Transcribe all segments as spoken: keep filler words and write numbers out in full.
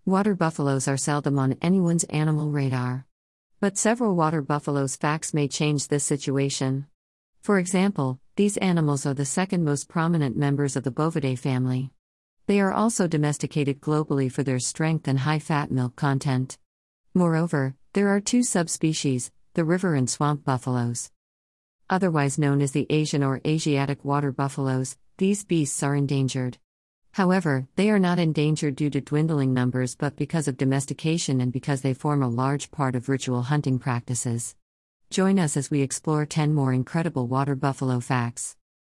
Water buffaloes are seldom on anyone's animal radar. But several water buffaloes facts may change this situation. For example, these animals are the second most prominent members of the Bovidae family. They are also domesticated globally for their strength and high-fat milk content. Moreover, there are two subspecies, the river and swamp buffaloes. Otherwise known as the Asian or Asiatic water buffaloes, these beasts are endangered. However, they are not endangered due to dwindling numbers but because of domestication and because they form a large part of ritual hunting practices. Join us as we explore ten more incredible water buffalo facts.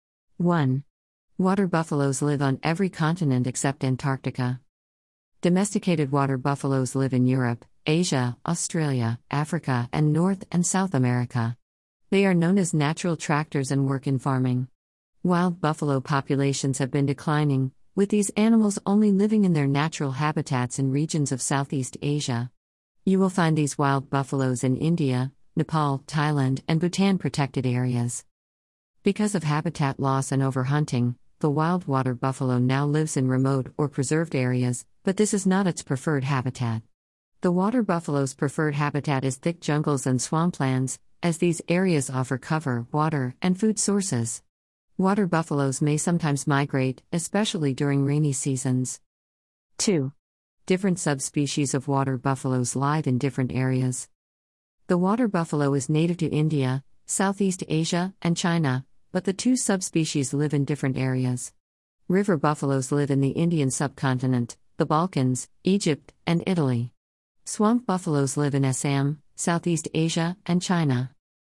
one. Water buffaloes live on every continent except Antarctica. Domesticated water buffaloes live in Europe, Asia, Australia, Africa, and North and South America. They are known as natural tractors and work in farming. Wild buffalo populations have been declining, with these animals only living in their natural habitats in regions of Southeast Asia. You will find these wild buffaloes in India, Nepal, Thailand, and Bhutan protected areas. Because of habitat loss and overhunting, the wild water buffalo now lives in remote or preserved areas, but this is not its preferred habitat. The water buffalo's preferred habitat is thick jungles and swamplands, as these areas offer cover, water, and food sources. Water buffaloes may sometimes migrate, especially during rainy seasons. two. Different subspecies of water buffaloes live in different areas. The water buffalo is native to India, Southeast Asia, and China, but the two subspecies live in different areas. River buffaloes live in the Indian subcontinent, the Balkans, Egypt, and Italy. Swamp buffaloes live in Assam, Southeast Asia, and China.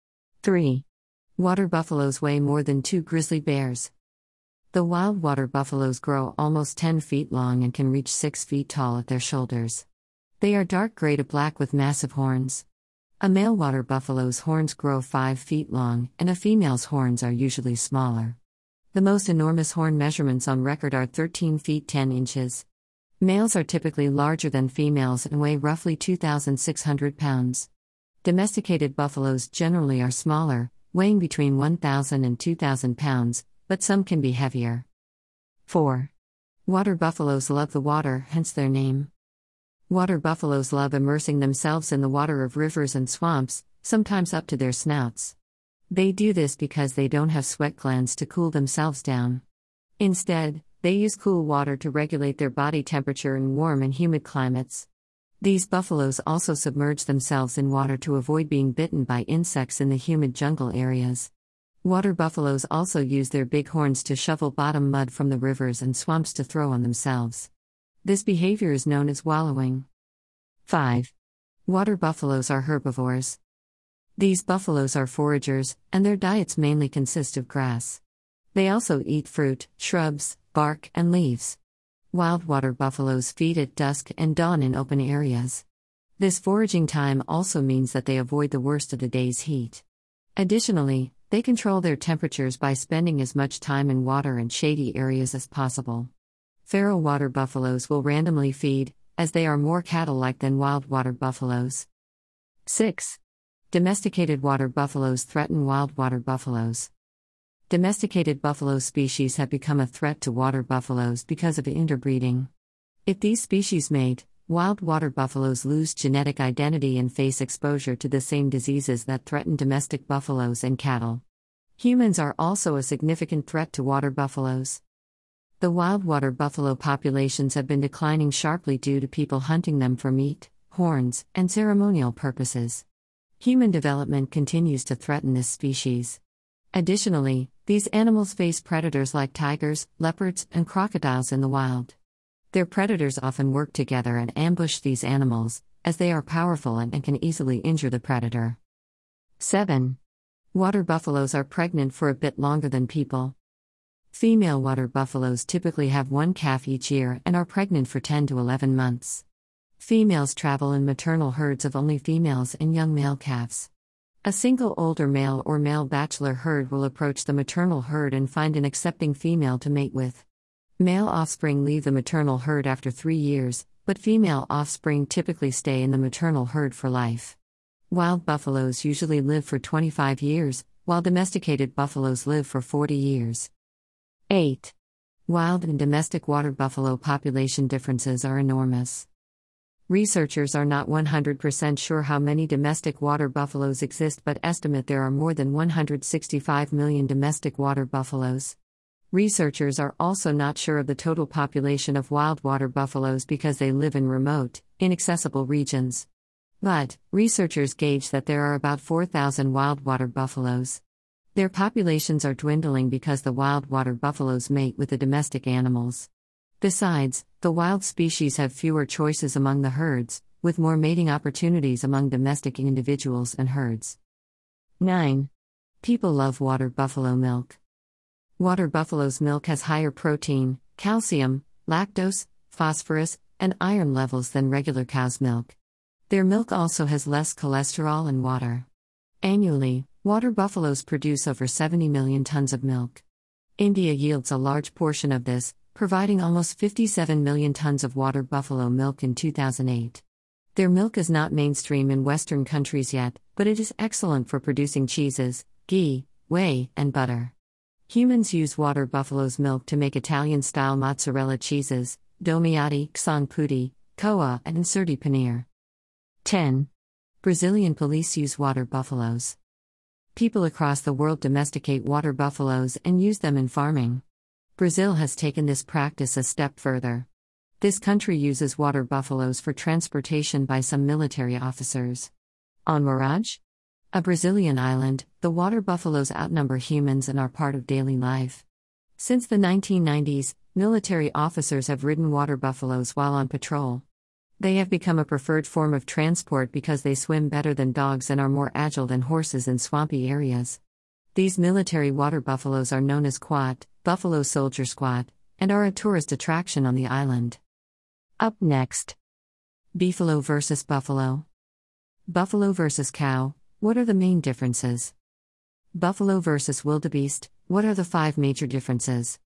three. Water buffaloes weigh more than two grizzly bears. The wild water buffaloes grow almost ten feet long and can reach six feet tall at their shoulders. They are dark gray to black with massive horns. A male water buffalo's horns grow five feet long, and a female's horns are usually smaller. The most enormous horn measurements on record are thirteen feet ten inches. Males are typically larger than females and weigh roughly two thousand six hundred pounds. Domesticated buffaloes generally are smaller, weighing between one thousand and two thousand pounds, but some can be heavier. four. Water buffaloes love the water, hence their name. Water buffaloes love immersing themselves in the water of rivers and swamps, sometimes up to their snouts. They do this because they don't have sweat glands to cool themselves down. Instead, they use cool water to regulate their body temperature in warm and humid climates. These buffaloes also submerge themselves in water to avoid being bitten by insects in the humid jungle areas. Water buffaloes also use their big horns to shovel bottom mud from the rivers and swamps to throw on themselves. This behavior is known as wallowing. five. Water buffaloes are herbivores. These buffaloes are foragers, and their diets mainly consist of grass. They also eat fruit, shrubs, bark, and leaves. Wild water buffaloes feed at dusk and dawn in open areas. This foraging time also means that they avoid the worst of the day's heat. Additionally, they control their temperatures by spending as much time in water and shady areas as possible. Feral water buffaloes will randomly feed, as they are more cattle-like than wild water buffaloes. six. Domesticated water buffaloes threaten wild water buffaloes. Domesticated buffalo species have become a threat to water buffaloes because of interbreeding. If these species mate, wild water buffaloes lose genetic identity and face exposure to the same diseases that threaten domestic buffaloes and cattle. Humans are also a significant threat to water buffaloes. The wild water buffalo populations have been declining sharply due to people hunting them for meat, horns, and ceremonial purposes. Human development continues to threaten this species. Additionally, these animals face predators like tigers, leopards, and crocodiles in the wild. Their predators often work together and ambush these animals, as they are powerful and, and can easily injure the predator. seven. Water buffaloes are pregnant for a bit longer than people. Female water buffaloes typically have one calf each year and are pregnant for ten to eleven months. Females travel in maternal herds of only females and young male calves. A single older male or male bachelor herd will approach the maternal herd and find an accepting female to mate with. Male offspring leave the maternal herd after three years, but female offspring typically stay in the maternal herd for life. Wild buffaloes usually live for twenty-five years, while domesticated buffaloes live for forty years. eight. Wild and domestic water buffalo population differences are enormous. Researchers are not one hundred percent sure how many domestic water buffaloes exist but estimate there are more than one hundred sixty-five million domestic water buffaloes. Researchers are also not sure of the total population of wild water buffaloes because they live in remote, inaccessible regions. But, researchers gauge that there are about four thousand wild water buffaloes. Their populations are dwindling because the wild water buffaloes mate with the domestic animals. Besides, the wild species have fewer choices among the herds, with more mating opportunities among domestic individuals and herds. nine. People love water buffalo milk. Water buffalo's milk has higher protein, calcium, lactose, phosphorus, and iron levels than regular cow's milk. Their milk also has less cholesterol and water. Annually, water buffaloes produce over seventy million tons of milk. India yields a large portion of this, providing almost fifty-seven million tons of water buffalo milk in two thousand eight. Their milk is not mainstream in Western countries yet, but it is excellent for producing cheeses, ghee, whey, and butter. Humans use water buffalo's milk to make Italian-style mozzarella cheeses, domiati, xon putti, coa, and inserti paneer. ten. Brazilian police use water buffaloes. People across the world domesticate water buffaloes and use them in farming. Brazil has taken this practice a step further. This country uses water buffaloes for transportation by some military officers. On Mirage, a Brazilian island, the water buffaloes outnumber humans and are part of daily life. Since the nineteen nineties, military officers have ridden water buffaloes while on patrol. They have become a preferred form of transport because they swim better than dogs and are more agile than horses in swampy areas. These military water buffaloes are known as Quat, Buffalo Soldier Squad, and are a tourist attraction on the island. Up next, Beefalo versus Buffalo. Buffalo versus cow, what are the main differences? Buffalo versus wildebeest, what are the five major differences?